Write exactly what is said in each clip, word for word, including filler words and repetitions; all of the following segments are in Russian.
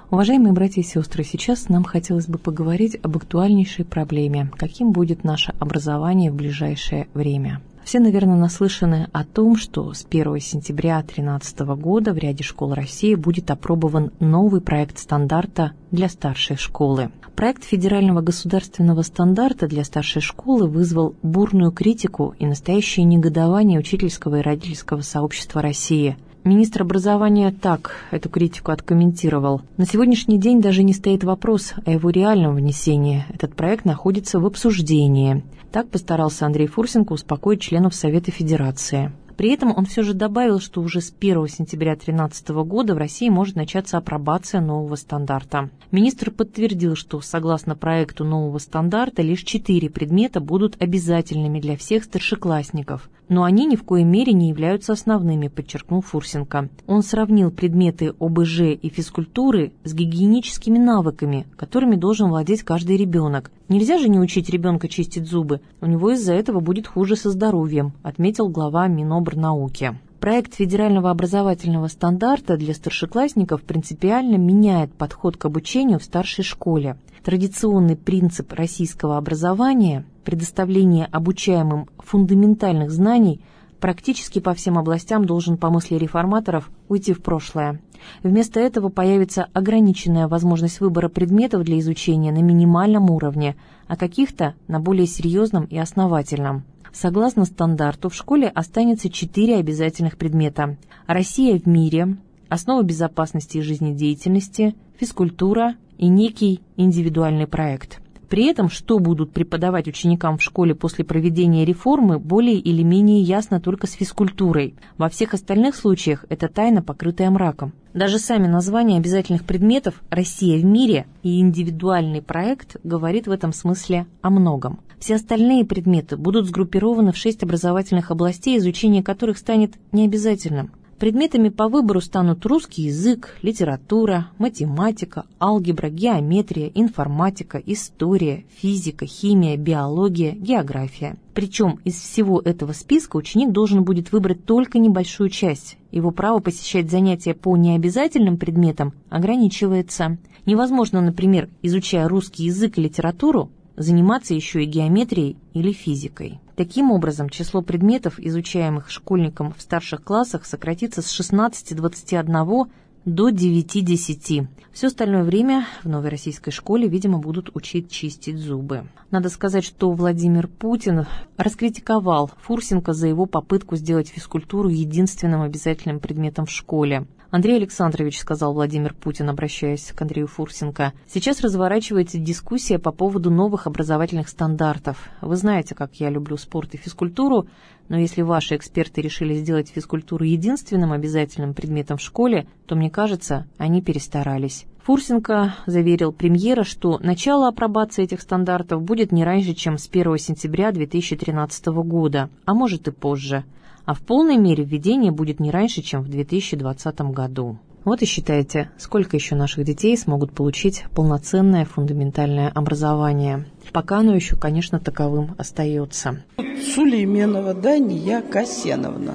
Уважаемые братья и сестры, сейчас нам хотелось бы поговорить об актуальнейшей проблеме, каким будет наше образование в ближайшее время. Все, наверное, наслышаны о том, что с первого сентября две тысячи тринадцатого года в ряде школ России будет опробован новый проект стандарта для старшей школы. Проект федерального государственного стандарта для старшей школы вызвал бурную критику и настоящее негодование учительского и родительского сообщества России. Министр образования так эту критику откомментировал. На сегодняшний день даже не стоит вопрос о его реальном внесении. Этот проект находится в обсуждении. Так постарался Андрей Фурсенко успокоить членов Совета Федерации. При этом он все же добавил, что уже с первого сентября две тысячи тринадцатого года в России может начаться апробация нового стандарта. Министр подтвердил, что согласно проекту нового стандарта лишь четыре предмета будут обязательными для всех старшеклассников. Но они ни в коей мере не являются основными, подчеркнул Фурсенко. Он сравнил предметы о бэ жэ и физкультуры с гигиеническими навыками, которыми должен владеть каждый ребенок. Нельзя же не учить ребенка чистить зубы, у него из-за этого будет хуже со здоровьем, отметил глава Минобрнауки. Проект федерального образовательного стандарта для старшеклассников принципиально меняет подход к обучению в старшей школе. Традиционный принцип российского образования – предоставление обучаемым фундаментальных знаний практически по всем областям должен, по мысли реформаторов, уйти в прошлое. Вместо этого появится ограниченная возможность выбора предметов для изучения на минимальном уровне, а каких-то на более серьезном и основательном. Согласно стандарту, в школе останется четыре обязательных предмета: Россия в мире, основа безопасности и жизнедеятельности, физкультура и некий индивидуальный проект. При этом, что будут преподавать ученикам в школе после проведения реформы, более или менее ясно только с физкультурой. Во всех остальных случаях это тайна, покрытая мраком. Даже сами названия обязательных предметов «Россия в мире» и «Индивидуальный проект» говорит в этом смысле о многом. Все остальные предметы будут сгруппированы в шесть образовательных областей, изучение которых станет необязательным. Предметами по выбору станут русский язык, литература, математика, алгебра, геометрия, информатика, история, физика, химия, биология, география. Причем из всего этого списка ученик должен будет выбрать только небольшую часть. Его право посещать занятия по необязательным предметам ограничивается. Невозможно, например, изучая русский язык и литературу, заниматься еще и геометрией или физикой. Таким образом, число предметов, изучаемых школьникам в старших классах, сократится с шестнадцати двадцати одного до девяти-десяти. Все остальное время в новой российской школе, видимо, будут учить чистить зубы. Надо сказать, что Владимир Путин раскритиковал Фурсенко за его попытку сделать физкультуру единственным обязательным предметом в школе. Андрей Александрович, сказал Владимир Путин, обращаясь к Андрею Фурсенко, сейчас разворачивается дискуссия по поводу новых образовательных стандартов. Вы знаете, как я люблю спорт и физкультуру, но если ваши эксперты решили сделать физкультуру единственным обязательным предметом в школе, то, мне кажется, они перестарались. Фурсенко заверил премьера, что начало апробации этих стандартов будет не раньше, чем с первого сентября две тысячи тринадцатого года, а может и позже. А в полной мере введение будет не раньше, чем в две тысячи двадцатом году. Вот и считайте, сколько еще наших детей смогут получить полноценное фундаментальное образование. Пока оно еще, конечно, таковым остается. Сулейменова Дания Касеновна.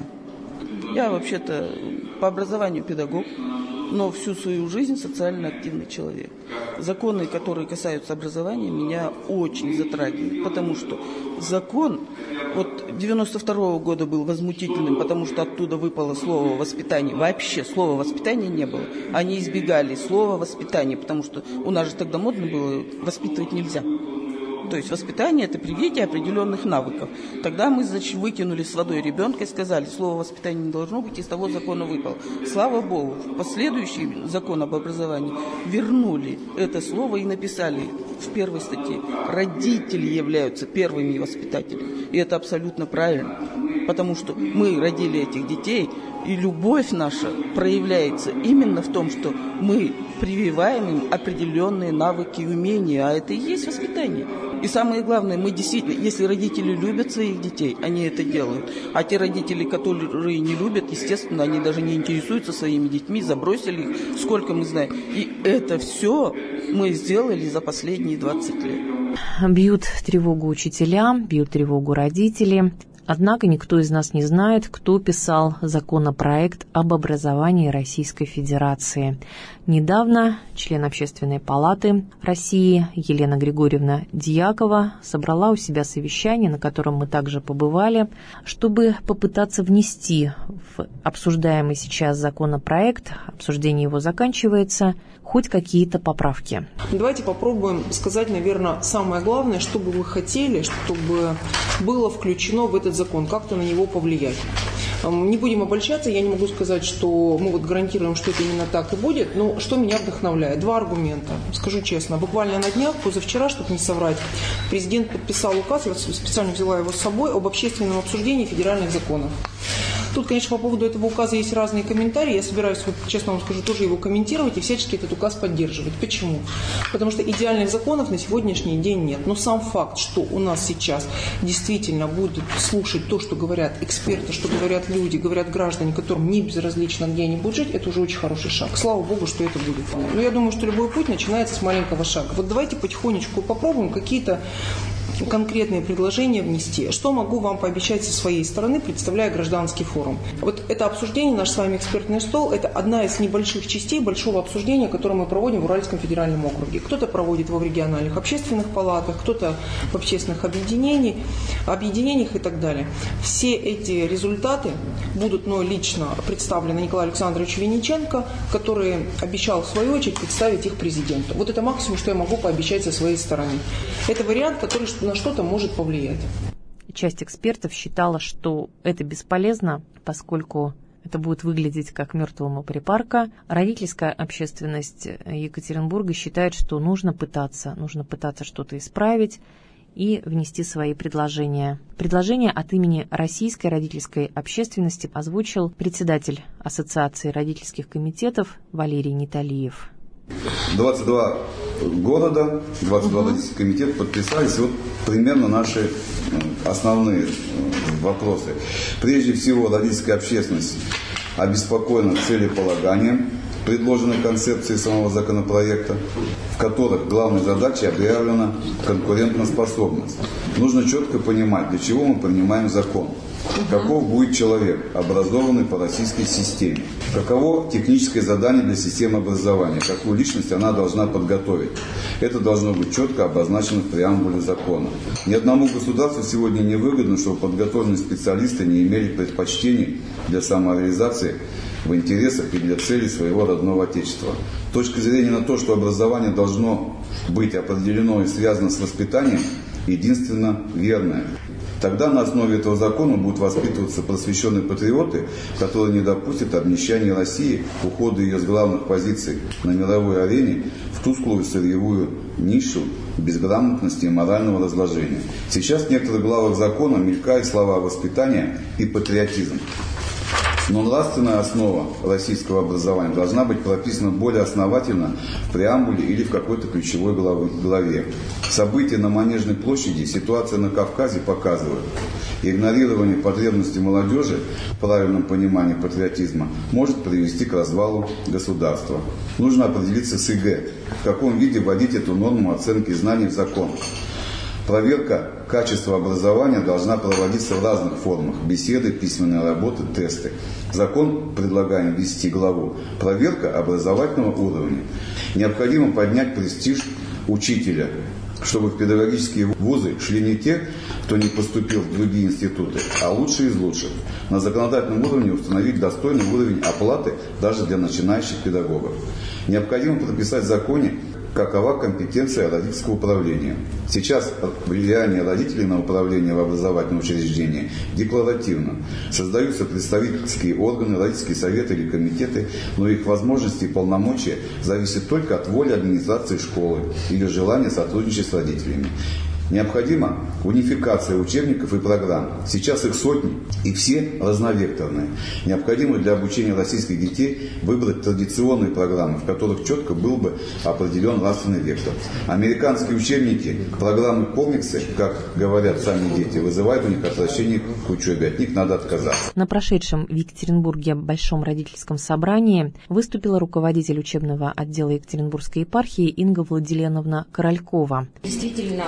Я вообще-то по образованию педагог, но всю свою жизнь социально активный человек. Законы, которые касаются образования, меня очень затрагивают, потому что закон вот девяносто второго года был возмутительным, потому что оттуда выпало слово «воспитание». Вообще слова «воспитание» не было. Они избегали слова «воспитание», потому что у нас же тогда модно было «воспитывать нельзя». То есть воспитание – это привитие определенных навыков. Тогда мы, значит, выкинули с водой ребенка и сказали, слово «воспитание» не должно быть, из того закона выпало. Слава Богу, в последующий закон об образовании вернули это слово и написали в первой статье. Родители являются первыми воспитателями. И это абсолютно правильно, потому что мы родили этих детей, и любовь наша проявляется именно в том, что мы прививаем им определенные навыки и умения, а это и есть воспитание. И самое главное, мы действительно, если родители любят своих детей, они это делают. А те родители, которые не любят, естественно, они даже не интересуются своими детьми, забросили их, сколько мы знаем. И это все мы сделали за последние двадцать лет. Бьют тревогу учителя, бьют тревогу родители. Однако никто из нас не знает, кто писал законопроект об образовании Российской Федерации. Недавно член Общественной палаты России Елена Григорьевна Дьякова собрала у себя совещание, на котором мы также побывали, чтобы попытаться внести в обсуждаемый сейчас законопроект, обсуждение его заканчивается, хоть какие-то поправки. Давайте попробуем сказать, наверное, самое главное, что бы вы хотели, чтобы было включено в этот закон, как-то на него повлиять. Не будем обольщаться, я не могу сказать, что мы вот гарантируем, что это именно так и будет, но что меня вдохновляет? Два аргумента, скажу честно. Буквально на днях, позавчера, чтобы не соврать, президент подписал указ, я специально взяла его с собой, об общественном обсуждении федеральных законов. Тут, конечно, по поводу этого указа есть разные комментарии. Я собираюсь, вот, честно вам скажу, тоже его комментировать и всячески этот указ поддерживать. Почему? Потому что идеальных законов на сегодняшний день нет. Но сам факт, что у нас сейчас действительно будут слушать то, что говорят эксперты, что говорят люди, говорят граждане, которым не безразлично, где они будут жить, это уже очень хороший шаг. Слава Богу, что это будет. Но я думаю, что любой путь начинается с маленького шага. Вот давайте потихонечку попробуем какие-то конкретные предложения внести. Что могу вам пообещать со своей стороны, представляя гражданский форум? Вот это обсуждение, наш с вами экспертный стол, это одна из небольших частей большого обсуждения, которое мы проводим в Уральском федеральном округе. Кто-то проводит его в региональных общественных палатах, кто-то в общественных объединениях, объединениях и так далее. Все эти результаты будут мной лично представлены Николаю Александровичу Винниченко, который обещал в свою очередь представить их президенту. Вот это максимум, что я могу пообещать со своей стороны. Это вариант, который на что-то может повлиять. Часть экспертов считала, что это бесполезно, поскольку это будет выглядеть как мертвому припарка. Родительская общественность Екатеринбурга считает, что нужно пытаться, нужно пытаться что-то исправить и внести свои предложения. Предложение от имени Российской родительской общественности озвучил председатель Ассоциации родительских комитетов Валерий Ниталиев. двадцать два города, двадцать два родительских комитета подписались. Вот примерно наши основные вопросы. Прежде всего, родительская общественность обеспокоена целеполаганием предложенной концепции самого законопроекта, в которых главной задачей объявлена конкурентоспособность. Нужно четко понимать, для чего мы принимаем закон. Каков будет человек, образованный по российской системе? Каково техническое задание для системы образования? Какую личность она должна подготовить? Это должно быть четко обозначено в преамбуле закона. Ни одному государству сегодня не выгодно, чтобы подготовленные специалисты не имели предпочтений для самореализации в интересах и для целей своего родного отечества. Точка зрения на то, что образование должно быть определено и связано с воспитанием, единственно верная. Тогда на основе этого закона будут воспитываться просвещенные патриоты, которые не допустят обнищания России, ухода ее с главных позиций на мировой арене в тусклую сырьевую нишу безграмотности и морального разложения. Сейчас в некоторых главах закона мелькают слова «воспитание» и «патриотизм». Но нравственная основа российского образования должна быть прописана более основательно в преамбуле или в какой-то ключевой главе. События на Манежной площади, ситуация на Кавказе показывают. Игнорирование потребностей молодежи в правильном понимании патриотизма может привести к развалу государства. Нужно определиться с ЕГЭ, в каком виде вводить эту норму оценки знаний в закон. Проверка качества образования должна проводиться в разных формах – беседы, письменные работы, тесты. Закон предлагаем ввести главу «Проверка образовательного уровня». Необходимо поднять престиж учителя, чтобы в педагогические вузы шли не те, кто не поступил в другие институты, а лучшие из лучших. На законодательном уровне установить достойный уровень оплаты даже для начинающих педагогов. Необходимо прописать в законе, какова компетенция родительского управления. Сейчас влияние родителей на управление в образовательном учреждении декларативно. Создаются представительские органы, родительские советы или комитеты, но их возможности и полномочия зависят только от воли администрации школы или желания сотрудничать с родителями. Необходима унификация учебников и программ. Сейчас их сотни, и все разновекторные. Необходимо для обучения российских детей выбрать традиционные программы, в которых четко был бы определен нравственный вектор. Американские учебники, программы, комиксы, как говорят сами дети, вызывают у них отвращение к учебе. От них надо отказаться. На прошедшем в Екатеринбурге Большом родительском собрании выступила руководитель учебного отдела Екатеринбургской епархии Инга Владиленовна Королькова. Действительно, когда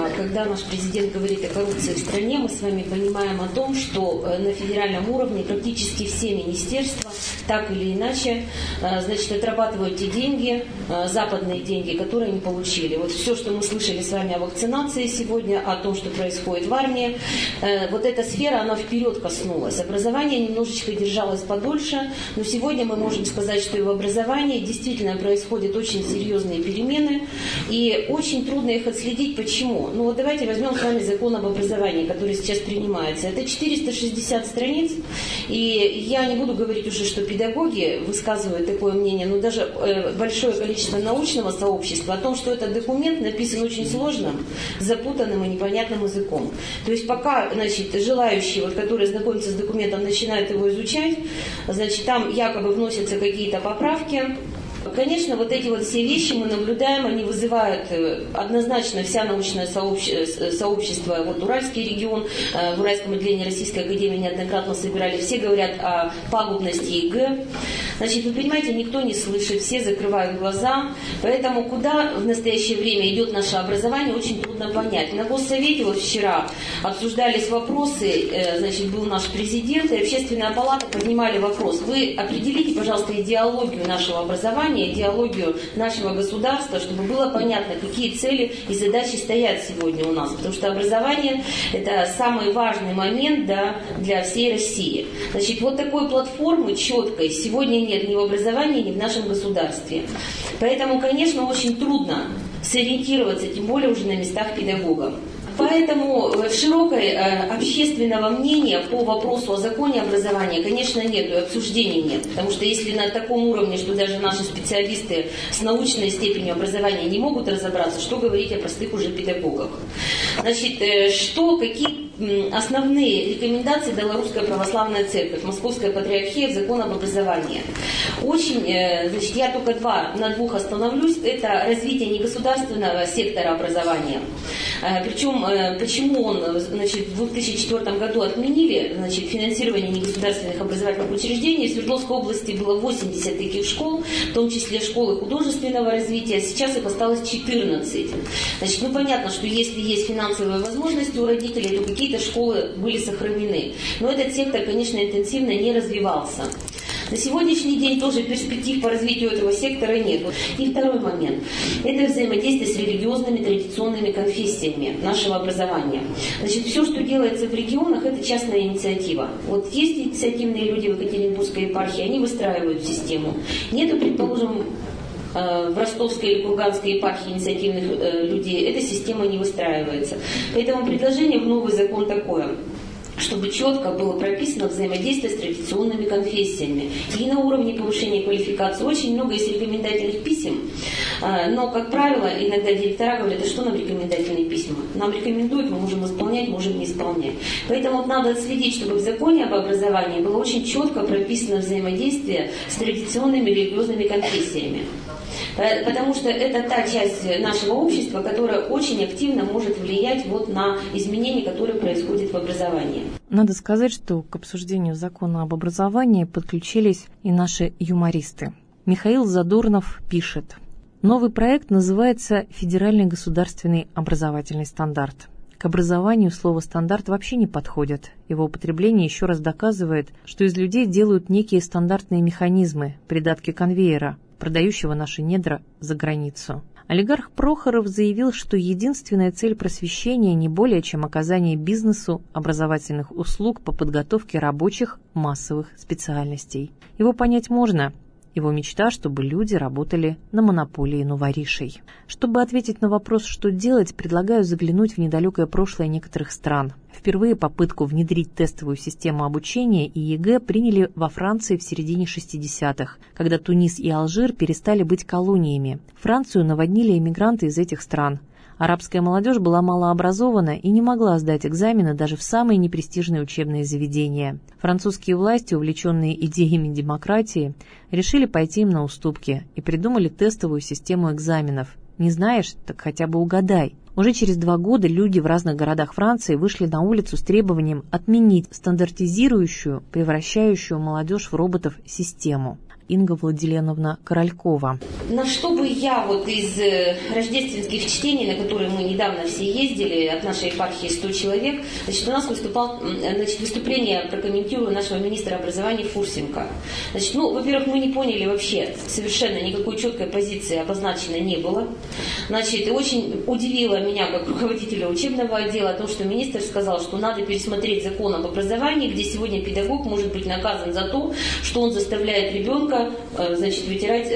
наш президент говорит о коррупции в стране, мы с вами понимаем о том, что на федеральном уровне практически все министерства так или иначе, значит, отрабатывают те деньги, западные деньги, которые они получили. Вот все, что мы слышали с вами о вакцинации сегодня, о том, что происходит в армии, вот эта сфера, она вперед коснулась. Образование немножечко держалось подольше, но сегодня мы можем сказать, что и в образовании действительно происходят очень серьезные перемены, и очень трудно их отследить. Почему? Ну вот давайте возьмем с вами закон об образовании, который сейчас принимается. Это четыреста шестьдесят страниц, и я не буду говорить уже, что педагоги высказывают такое мнение, но даже э, большое количество научного сообщества о том, что этот документ написан очень сложным, запутанным и непонятным языком. То есть пока, значит, желающие, вот, которые знакомятся с документом, начинают его изучать, значит, там якобы вносятся какие-то поправки. Конечно, вот эти вот все вещи мы наблюдаем, они вызывают однозначно вся научное сообщество, сообщество вот Уральский регион, в Уральском отделении Российской Академии неоднократно собирали, все говорят о пагубности ЕГЭ. Значит, вы понимаете, никто не слышит, все закрывают глаза, поэтому куда в настоящее время идет наше образование, очень трудно понять. На Госсовете вот вчера обсуждались вопросы, значит, был наш президент, и Общественная палата поднимали вопрос. Вы определите, пожалуйста, идеологию нашего образования, идеологию нашего государства, чтобы было понятно, какие цели и задачи стоят сегодня у нас. Потому что образование – это самый важный момент, да, для всей России. Значит, вот такой платформы четкой сегодня нет ни в образовании, ни в нашем государстве. Поэтому, конечно, очень трудно сориентироваться, тем более уже на местах педагогов. Поэтому широкой э, общественного мнения по вопросу о законе образования, конечно, нет, и обсуждений нет. Потому что если на таком уровне, что даже наши специалисты с научной степенью образования не могут разобраться, что говорить о простых уже педагогах. Значит, э, что, какие основные рекомендации дала Русская Православная Церковь, Московская Патриархия в закон об образовании. Очень, значит, я только два, на двух остановлюсь. Это развитие негосударственного сектора образования. Причем, почему он, значит, в две тысячи четвёртом году отменили, значит, финансирование негосударственных образовательных учреждений. В Свердловской области было восемьдесят таких школ, в том числе школы художественного развития. Сейчас их осталось четырнадцать. Значит, ну понятно, что если есть финансовые возможности у родителей, то какие Какие-то школы были сохранены. Но этот сектор, конечно, интенсивно не развивался. На сегодняшний день тоже перспектив по развитию этого сектора нет. И второй момент. Это взаимодействие с религиозными традиционными конфессиями нашего образования. Значит, все, что делается в регионах, это частная инициатива. Вот есть инициативные люди в Екатеринбургской епархии, они выстраивают систему. Нету, предположим, в Ростовской или Курганской епархии инициативных э, людей, эта система не выстраивается. Поэтому предложение в новый закон такое, чтобы четко было прописано взаимодействие с традиционными конфессиями. И на уровне повышения квалификации очень много есть рекомендательных писем, э, но, как правило, иногда директора говорят, а что нам рекомендательные письма? Нам рекомендуют, мы можем исполнять, можем не исполнять. Поэтому вот надо отследить, чтобы в законе об образовании было очень четко прописано взаимодействие с традиционными религиозными конфессиями. Потому что это та часть нашего общества, которая очень активно может влиять вот на изменения, которые происходят в образовании. Надо сказать, что к обсуждению закона об образовании подключились и наши юмористы. Михаил Задорнов пишет. Новый проект называется «Федеральный государственный образовательный стандарт». К образованию слово «стандарт» вообще не подходит. Его употребление еще раз доказывает, что из людей делают некие стандартные механизмы, придатки конвейера, продающего наши недра за границу. Олигарх Прохоров заявил, что единственная цель просвещения не более чем оказание бизнесу образовательных услуг по подготовке рабочих массовых специальностей. Его понять можно. Его мечта, чтобы люди работали на монополии новоришей. Чтобы ответить на вопрос, что делать, предлагаю заглянуть в недалекое прошлое некоторых стран. Впервые попытку внедрить тестовую систему обучения и ЕГЭ приняли во Франции в середине шестидесятых, когда Тунис и Алжир перестали быть колониями. Францию наводнили эмигранты из этих стран. Арабская молодежь была малообразована и не могла сдать экзамены даже в самые непрестижные учебные заведения. Французские власти, увлеченные идеями демократии, решили пойти им на уступки и придумали тестовую систему экзаменов. Не знаешь, так хотя бы угадай. Уже через два года люди в разных городах Франции вышли на улицу с требованием отменить стандартизирующую, превращающую молодежь в роботов систему. Инга Владиленовна Королькова. На что бы я вот из рождественских чтений, на которые мы недавно все ездили, от нашей епархии сто человек, значит, у нас выступал, значит, выступление прокомментирую нашего министра образования Фурсенко. Значит, ну, во-первых, мы не поняли вообще, совершенно никакой четкой позиции обозначено не было. Значит, и очень удивило меня, как руководителя учебного отдела, то, что министр сказал, что надо пересмотреть закон об образовании, где сегодня педагог может быть наказан за то, что он заставляет ребенка, значит, вытирать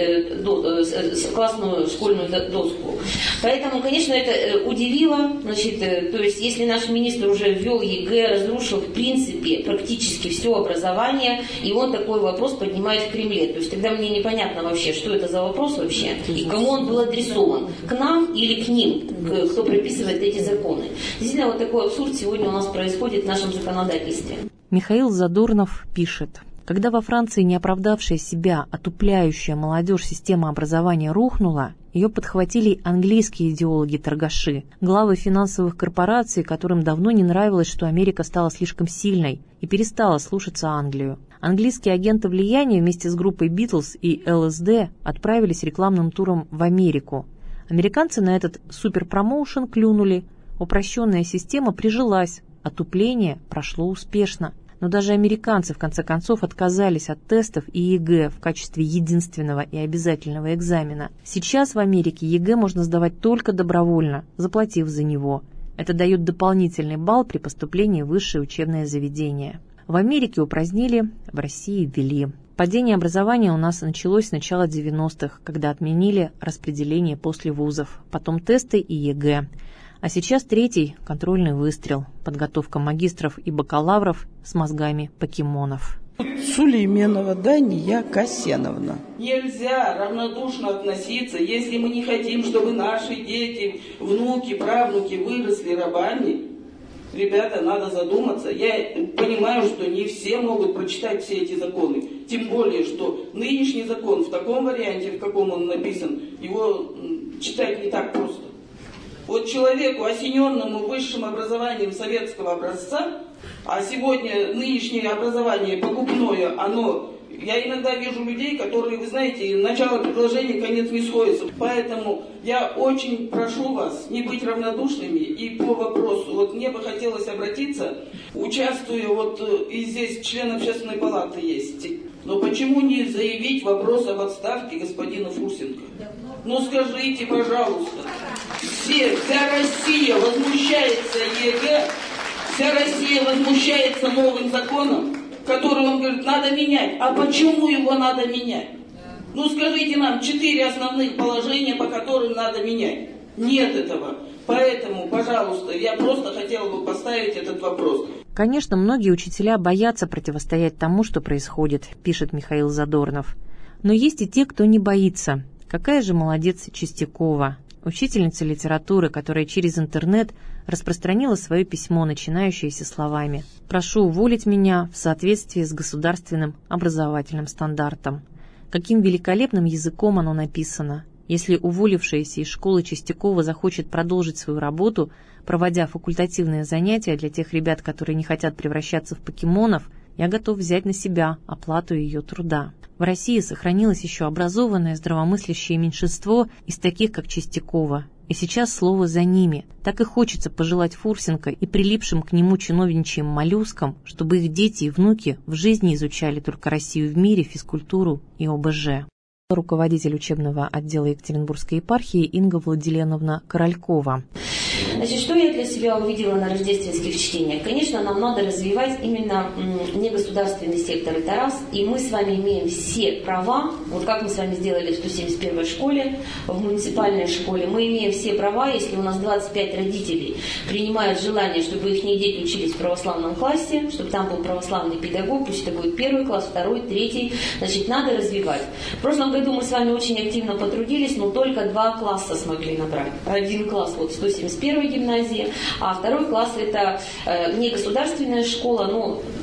классную школьную доску. Поэтому, конечно, это удивило. Значит, то есть, если наш министр уже ввел ЕГЭ, разрушил в принципе практически все образование, и он такой вопрос поднимает в Кремле. То есть тогда мне непонятно вообще, что это за вопрос вообще, и кому он был адресован. К нам или к ним, кто прописывает эти законы. Действительно, вот такой абсурд сегодня у нас происходит в нашем законодательстве. Михаил Задорнов пишет. Когда во Франции не оправдавшая себя отупляющая молодежь система образования рухнула, ее подхватили английские идеологи-торгаши, главы финансовых корпораций, которым давно не нравилось, что Америка стала слишком сильной и перестала слушаться Англию. Английские агенты влияния вместе с группой Битлз и эл эс дэ отправились рекламным туром в Америку. Американцы на этот суперпромоушен клюнули, упрощенная система прижилась, отупление прошло успешно. Но даже американцы в конце концов отказались от тестов и ЕГЭ в качестве единственного и обязательного экзамена. Сейчас в Америке ЕГЭ можно сдавать только добровольно, заплатив за него. Это дает дополнительный балл при поступлении в высшее учебное заведение. В Америке упразднили, в России ввели. Падение образования у нас началось с начала девяностых, когда отменили распределение после вузов, потом тесты и ЕГЭ. А сейчас третий – контрольный выстрел, подготовка магистров и бакалавров с мозгами покемонов. Сулейменова Дания Касеновна. Нельзя равнодушно относиться, если мы не хотим, чтобы наши дети, внуки, правнуки выросли рабами. Ребята, надо задуматься. Я понимаю, что не все могут прочитать все эти законы. Тем более, что нынешний закон в таком варианте, в каком он написан, его читать не так просто. Вот человеку, осененному высшим образованием советского образца, а сегодня нынешнее образование погубное, оно... Я иногда вижу людей, которые, вы знаете, начало предложения, конец не сходится. Поэтому я очень прошу вас не быть равнодушными и по вопросу. Вот мне бы хотелось обратиться, участвую, вот и здесь член общественной палаты есть. Но почему не заявить вопрос об отставке господина Фурсенко? Ну скажите, пожалуйста, все, вся Россия возмущается ЕГЭ, вся Россия возмущается новым законом, который он говорит, надо менять. А почему его надо менять? Ну скажите нам, четыре основных положения, по которым надо менять. Нет этого. Поэтому, пожалуйста, я просто хотела бы поставить этот вопрос. Конечно, многие учителя боятся противостоять тому, что происходит, пишет Михаил Задорнов. Но есть и те, кто не боится. Какая же молодец Чистякова, учительница литературы, которая через интернет распространила свое письмо, начинающееся словами «Прошу уволить меня в соответствии с государственным образовательным стандартом». Каким великолепным языком оно написано. Если уволившаяся из школы Чистякова захочет продолжить свою работу, проводя факультативные занятия для тех ребят, которые не хотят превращаться в покемонов, я готов взять на себя оплату ее труда. В России сохранилось еще образованное, здравомыслящее меньшинство из таких, как Чистякова. И сейчас слово за ними. Так и хочется пожелать Фурсенко и прилипшим к нему чиновничьим моллюскам, чтобы их дети и внуки в жизни изучали только Россию в мире, физкультуру и о бэ жэ. Руководитель учебного отдела Екатеринбургской епархии Инга Владиленовна Королькова. Значит, что я для себя увидела на рождественских чтениях? Конечно, нам надо развивать именно негосударственный сектор, это раз. И мы с вами имеем все права, вот как мы с вами сделали в сто семьдесят первой школе, в муниципальной школе, мы имеем все права, если у нас двадцать пять родителей принимают желание, чтобы их дети учились в православном классе, чтобы там был православный педагог, пусть это будет первый класс, второй, третий, значит, надо развивать. В прошлом году мы с вами очень активно потрудились, но только два класса смогли набрать. Один класс вот сто семьдесят первой гимназии, а второй класс это э, не государственная школа, но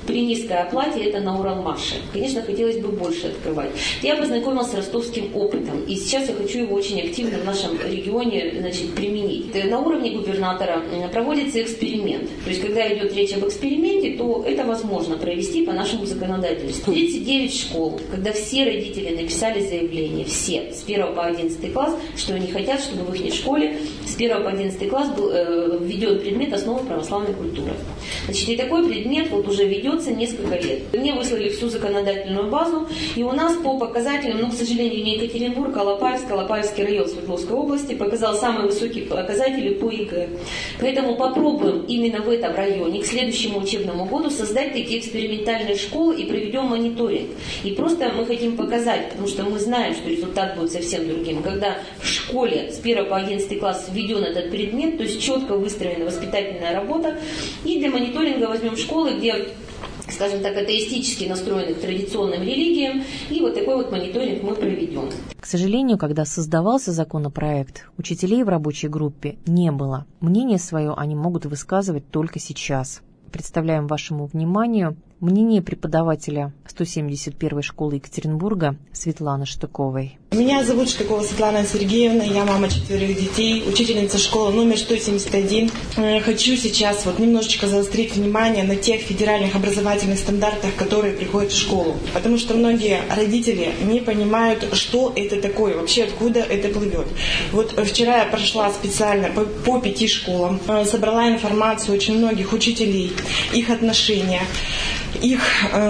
при низкой оплате это на Уралмаше. Конечно, хотелось бы больше открывать. Я познакомилась с ростовским опытом, и сейчас я хочу его очень активно в нашем регионе, значит, применить. На уровне губернатора проводится эксперимент. То есть, когда идет речь об эксперименте, то это возможно провести по нашему законодательству. тридцать девять школ, когда все родители написали заявление, все, с первого по одиннадцатый класс, что они хотят, чтобы в их школе с первого по одиннадцатый класс был э, введен предмет основы православной культуры. Значит, и такой предмет вот уже ведется несколько лет. Мне выслали всю законодательную базу, и у нас по показателям, ну, к сожалению, не Екатеринбург, а Лопаевск, Лопаевский район Свердловской области показал самые высокие показатели по ЕГЭ. Поэтому попробуем именно в этом районе к следующему учебному году создать такие экспериментальные школы и проведем мониторинг. И просто мы хотим показать, потому что мы знаем, что результат будет совсем другим. Когда в школе с первого по одиннадцатый класс введен этот предмет, то есть четко выстроена воспитательная работа, и для мониторинга возьмем школы, где, скажем так, атеистически настроенных к традиционным религиям, и вот такой вот мониторинг мы проведем. К сожалению, когда создавался законопроект, учителей в рабочей группе не было. Мнение свое они могут высказывать только сейчас. Представляем вашему вниманию мнение преподавателя сто семьдесят первой школы Екатеринбурга Светланы Штыковой. Меня зовут Штыкова Светлана Сергеевна, я мама четверых детей, учительница школы номер сто семьдесят один. Хочу сейчас вот немножечко заострить внимание на тех федеральных образовательных стандартах, которые приходят в школу. Потому что многие родители не понимают, что это такое, вообще откуда это плывет. Вот вчера я прошла специально по, по пяти школам, собрала информацию очень многих учителей, их отношения, их,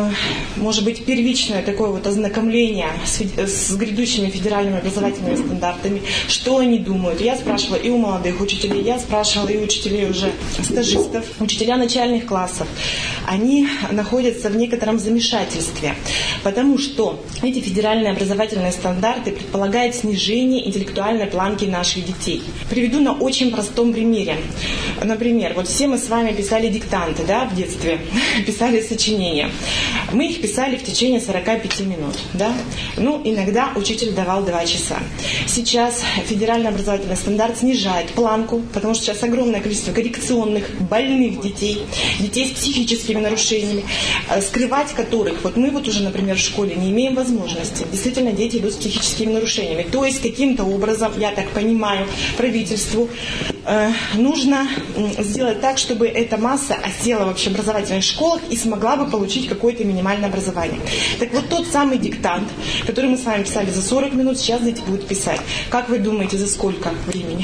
может быть, первичное такое вот ознакомление с, с грядущими федеральными образовательными стандартами, что они думают. Я спрашивала и у молодых учителей, я спрашивала и у учителей уже стажистов, учителя начальных классов. Они находятся в некотором замешательстве, потому что эти федеральные образовательные стандарты предполагают снижение интеллектуальной планки наших детей. Приведу на очень простом примере. Например, вот все мы с вами писали диктанты, да, в детстве, писали сочинения. Мы их писали в течение сорок пять минут, да. Ну, иногда учитель давал два часа. Сейчас федеральный образовательный стандарт снижает планку, потому что сейчас огромное количество коррекционных, больных детей, детей с психическими нарушениями, скрывать которых, вот мы вот уже, например, в школе не имеем возможности. Действительно, дети идут с психическими нарушениями. То есть, каким-то образом, я так понимаю, правительству э, нужно сделать так, чтобы эта масса осела в общеобразовательных школах и смогла бы получить какое-то минимальное образование. Так вот, тот самый диктант, который мы с вами писали за сорок минут, сейчас дети будут писать. Как вы думаете, за сколько времени?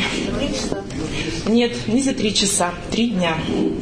Нет, не за три часа, три дня.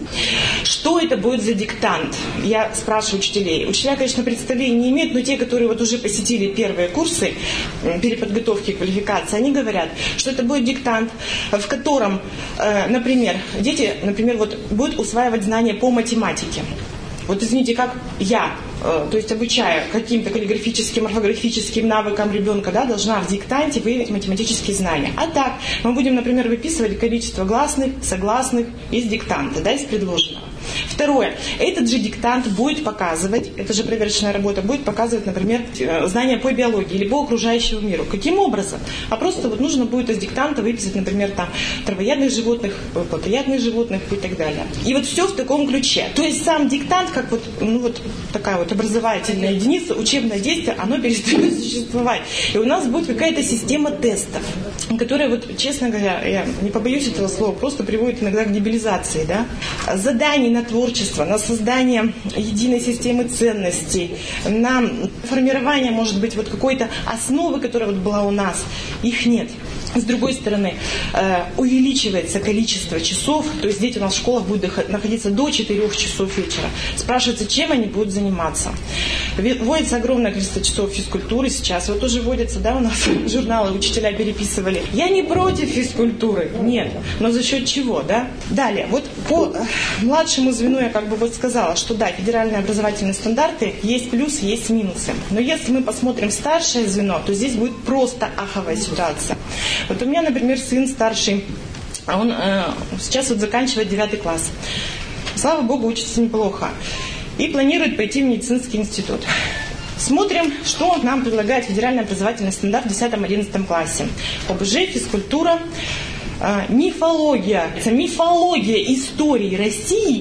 Что это будет за диктант? Я спрашиваю учителей. Учителя, конечно, представления не имеют, но те, которые вот уже посетили первые курсы переподготовки и квалификации, они говорят, что это будет диктант, в котором, э, например, дети, например, вот будут усваивать знания по математике. Вот извините, как я, э, то есть обучая каким-то каллиграфическим, орфографическим навыкам ребенка, да, должна в диктанте выявить математические знания. А так, мы будем, например, выписывать количество гласных, согласных из диктанта, да, из предложенного. Второе. Этот же диктант будет показывать, это же проверочная работа, будет показывать, например, знания по биологии или по окружающему миру. Каким образом? А просто вот нужно будет из диктанта выписать, например, там, травоядных животных, плотоядных животных и так далее. И вот все в таком ключе. То есть сам диктант, как вот, ну вот такая вот образовательная единица, учебное действие, оно перестает существовать. И у нас будет какая-то система тестов, которая, вот, честно говоря, я не побоюсь этого слова, просто приводит иногда к дебилизации, да? Заданий на творчество, на создание единой системы ценностей, на формирование, может быть, вот какой-то основы, которая вот была у нас, их нет. С другой стороны, э, увеличивается количество часов, то есть дети у нас в школах будут находиться до четырёх часов вечера. Спрашивается, чем они будут заниматься. Вводится огромное количество часов физкультуры сейчас. Вот тоже вводятся, да, у нас журналы учителя переписывали. Я не против физкультуры, нет. Но за счет чего, да? Далее, вот по младшему звену я как бы вот сказала, что да, федеральные образовательные стандарты, есть плюсы, есть минусы. Но если мы посмотрим старшее звено, то здесь будет просто аховая ситуация. Вот у меня, например, сын старший, он э, сейчас вот заканчивает девятый класс. Слава Богу, учится неплохо. И планирует пойти в медицинский институт. Смотрим, что нам предлагает федеральный образовательный стандарт в десятом-одиннадцатом классе. ОБЖ, физкультура, э, мифология. Мифология истории России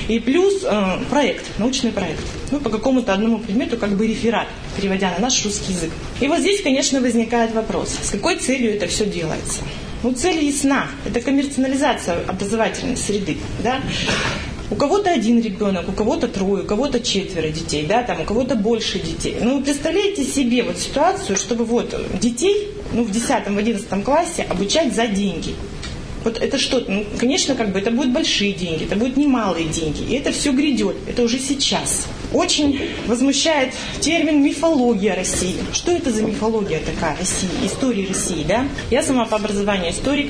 И плюс э, проект, научный проект. Ну, по какому-то одному предмету, как бы реферат, переводя на наш русский язык. И вот здесь, конечно, возникает вопрос, с какой целью это все делается? Ну, цель ясна. Это коммерциализация образовательной среды, да? У кого-то один ребенок, у кого-то трое, у кого-то четверо детей, да, там, у кого-то больше детей. Ну, представляете себе вот ситуацию, чтобы вот детей, ну, в десятом, в одиннадцатом классе обучать за деньги. Вот это что? Ну, конечно, как бы это будут большие деньги, это будут немалые деньги. И это все грядет, это уже сейчас. Очень возмущает термин «мифология России». Что это за мифология такая России, истории России, да? Я сама по образованию историк.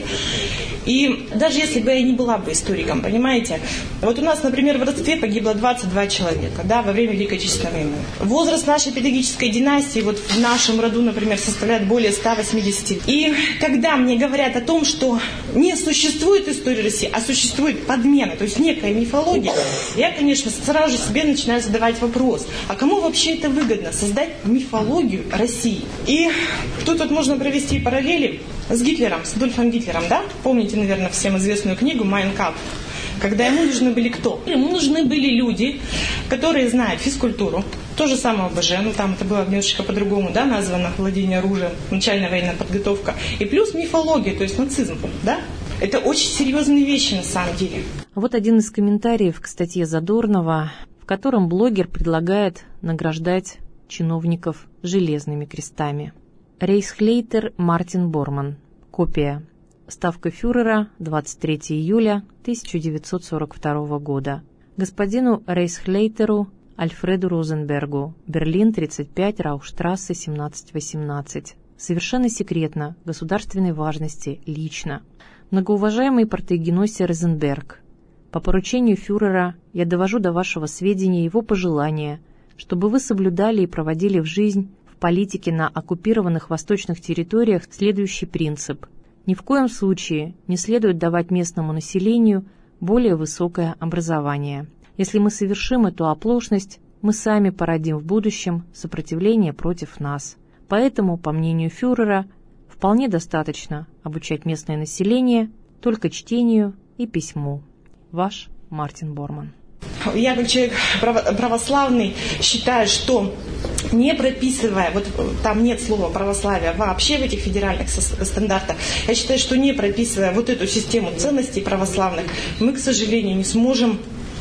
И даже если бы я не была бы историком, понимаете, вот у нас, например, в родстве погибло двадцать два человека, да, во время Великой Отечественной войны. Возраст нашей педагогической династии вот в нашем роду, например, составляет более ста восьмидесяти. И когда мне говорят о том, что не существует истории России, а существует подмена, то есть некая мифология, я, конечно, сразу же себе начинаю задавать вопрос, а кому вообще это выгодно, создать мифологию России? И тут вот можно провести параллели с Гитлером, с Адольфом Гитлером, да? Помните, наверное, всем известную книгу «Майн кампф», когда ему нужны были кто? Ему нужны были люди, которые знают физкультуру, то же самое ОБЖ, ну там это было немножечко по-другому, да, названо владение оружием, начальная военная подготовка, и плюс мифология, то есть нацизм, да? Это очень серьезные вещи на самом деле. Вот один из комментариев к статье Задорнова, в котором блогер предлагает награждать чиновников железными крестами. Рейхслейтер Мартин Борман. Копия. Ставка фюрера, двадцать третьего июля тысяча девятьсот сорок второго года. Господину Рейхслейтеру Альфреду Розенбергу. Берлин, тридцать пять, Раухштрассе, семнадцать восемнадцать. Совершенно секретно, государственной важности, лично. Многоуважаемый Портейгеносия Розенберг, по поручению фюрера я довожу до вашего сведения его пожелания, чтобы вы соблюдали и проводили в жизнь в политике на оккупированных восточных территориях следующий принцип. Ни в коем случае не следует давать местному населению более высокое образование. Если мы совершим эту оплошность, мы сами породим в будущем сопротивление против нас. Поэтому, по мнению фюрера, вполне достаточно обучать местное население только чтению и письму. Ваш Мартин Борман. Я, как человек православный, считаю, что не прописывая, вот там нет слова православия вообще в этих федеральных стандартах, я считаю, что не прописывая вот эту систему ценностей православных, мы, к сожалению, не сможем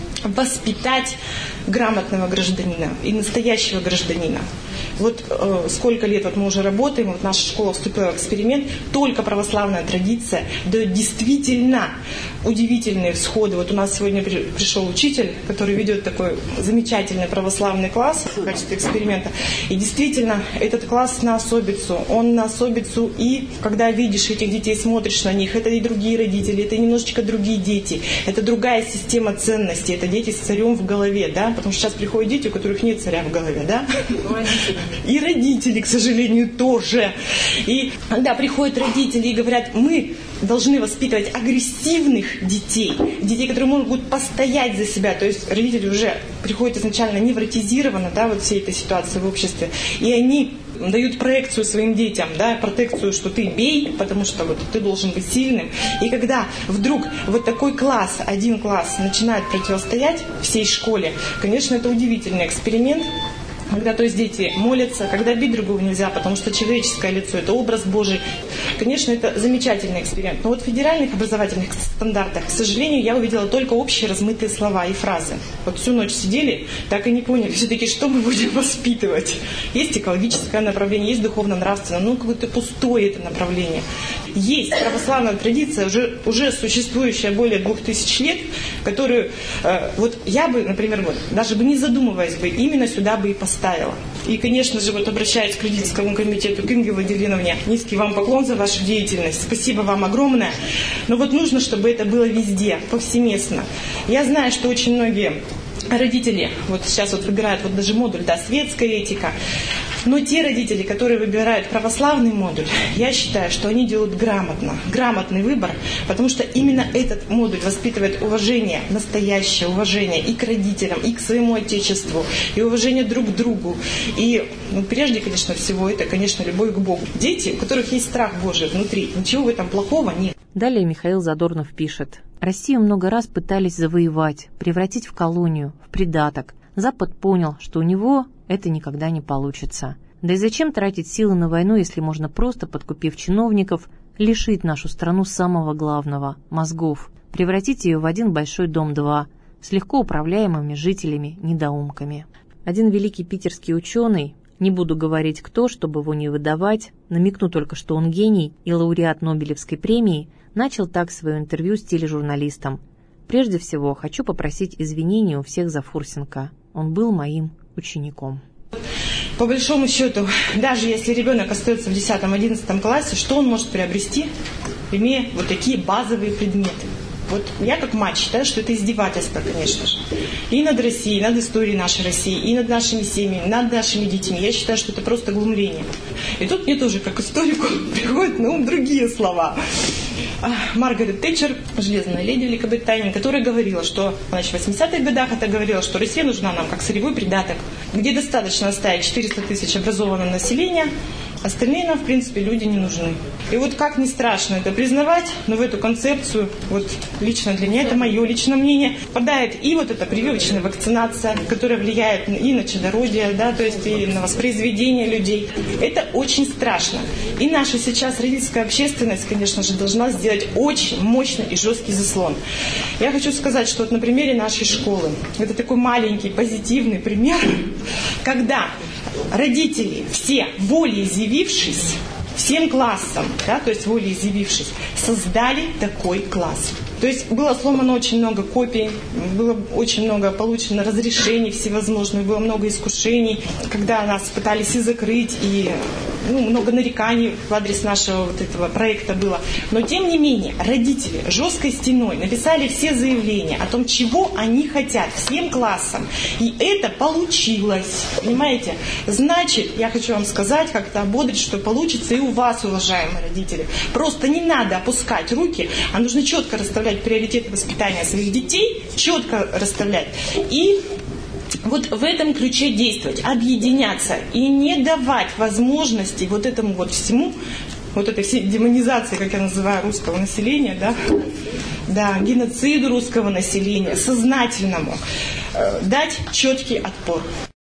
воспитать грамотного гражданина и настоящего гражданина. Вот э, сколько лет вот мы уже работаем, вот наша школа вступила в эксперимент, только православная традиция дает действительно удивительные всходы. Вот у нас сегодня при, пришел учитель, который ведет такой замечательный православный класс в качестве эксперимента. И действительно, этот класс на особицу. Он на особицу, и когда видишь этих детей, смотришь на них, это и другие родители, это немножечко другие дети, это другая система ценностей, это дети с царем в голове, да, потому что сейчас приходят дети, у которых нет царя в голове, да. И родители, к сожалению, тоже. И когда приходят родители и говорят, мы должны воспитывать агрессивных детей, детей, которые могут постоять за себя, то есть родители уже приходят изначально невротизированно, да, вот всей этой ситуации в обществе, и они дают проекцию своим детям, да, протекцию, что ты бей, потому что вот ты должен быть сильным. И когда вдруг вот такой класс, один класс начинает противостоять всей школе, конечно, это удивительный эксперимент. Когда, то есть, дети молятся, когда бить другого нельзя, потому что человеческое лицо – это образ Божий. Конечно, это замечательный эксперимент. Но вот в федеральных образовательных стандартах, к сожалению, я увидела только общие размытые слова и фразы. Вот всю ночь сидели, так и не поняли все-таки, что мы будем воспитывать. Есть экологическое направление, есть духовно-нравственное, ну, какое-то пустое это направление. Есть православная традиция, уже, уже существующая более двух тысяч лет, которую э, вот я бы, например, вот, даже бы не задумываясь бы, именно сюда бы и поставила. И, конечно же, вот обращаюсь к родительскому комитету, к Инге Владимировне, низкий вам поклон за вашу деятельность, спасибо вам огромное. Но вот нужно, чтобы это было везде, повсеместно. Я знаю, что очень многие родители вот сейчас вот выбирают вот даже модуль, да, светская этика. Но те родители, которые выбирают православный модуль, я считаю, что они делают грамотно, грамотный выбор, потому что именно этот модуль воспитывает уважение, настоящее уважение и к родителям, и к своему отечеству, и уважение друг к другу. И ну, прежде, конечно, всего это, конечно, любовь к Богу. Дети, у которых есть страх Божий внутри, ничего в этом плохого нет. Далее Михаил Задорнов пишет. Россию много раз пытались завоевать, превратить в колонию, в придаток. Запад понял, что у него это никогда не получится. Да и зачем тратить силы на войну, если можно просто, подкупив чиновников, лишить нашу страну самого главного – мозгов, превратить ее в один большой дом-два с легко управляемыми жителями-недоумками. Один великий питерский ученый, не буду говорить кто, чтобы его не выдавать, намекну только, что он гений и лауреат Нобелевской премии, начал так свое интервью с тележурналистом. Прежде всего, хочу попросить извинений у всех за Фурсенко. Он был моим учеником. По большому счету, даже если ребенок остается в десятом-одиннадцатом классе, что он может приобрести, имея вот такие базовые предметы? Вот я как мать считаю, что это издевательство, конечно же. И над Россией, и над историей нашей России, и над нашими семьями, над нашими детьми. Я считаю, что это просто глумление. И тут мне тоже, как историку, приходят на ум другие слова. Маргарет Тэтчер, железная леди Великобритании, которая говорила, что значит, в восьмидесятых годах это говорила, что Россия нужна нам как сырьевой придаток, где достаточно оставить четыреста тысяч образованного населения, остальные нам, в принципе, люди не нужны. И вот как не страшно это признавать, но в эту концепцию, вот лично для меня, это мое личное мнение, попадает и вот эта прививочная вакцинация, которая влияет и на чадородие, да, то есть и на воспроизведение людей. Это очень страшно. И наша сейчас родительская общественность, конечно же, должна сделать очень мощный и жесткий заслон. Я хочу сказать, что вот на примере нашей школы, это такой маленький позитивный пример, когда родители все волеизъявившись, всем классом, да, то есть волеизъявившись, создали такой класс. То есть было сломано очень много копий, было очень много получено разрешений всевозможных, было много искушений, когда нас пытались и закрыть, и ну, много нареканий в адрес нашего вот этого проекта было. Но тем не менее, родители жесткой стеной написали все заявления о том, чего они хотят всем классам. И это получилось. Понимаете? Значит, я хочу вам сказать, как-то ободрить, что получится и у вас, уважаемые родители. Просто не надо опускать руки, а нужно четко расставлять приоритеты воспитания своих детей, четко расставлять. И вот в этом ключе действовать, объединяться и не давать возможности вот этому вот всему, вот этой всей демонизации, как я называю, русского населения, да, да, геноциду русского населения, сознательному, э, дать четкий отпор.